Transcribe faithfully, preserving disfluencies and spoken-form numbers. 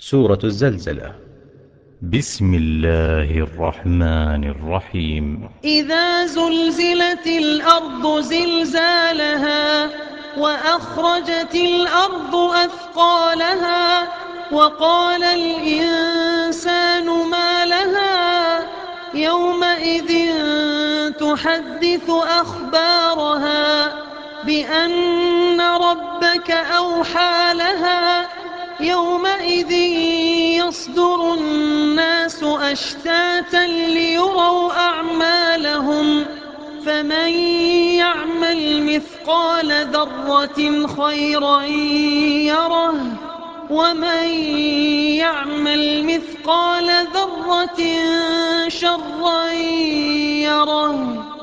سورة الزلزلة. بسم الله الرحمن الرحيم. إذا زلزلت الأرض زلزالها وأخرجت الأرض أثقالها وقال الإنسان ما لها يومئذ تحدث أخبارها بأن ربك أوحى لها يومئذ يصدر الناس أشتاتا ليروا أعمالهم فمن يعمل مثقال ذرة خيرا يره ومن يعمل مثقال ذرة شرا يره.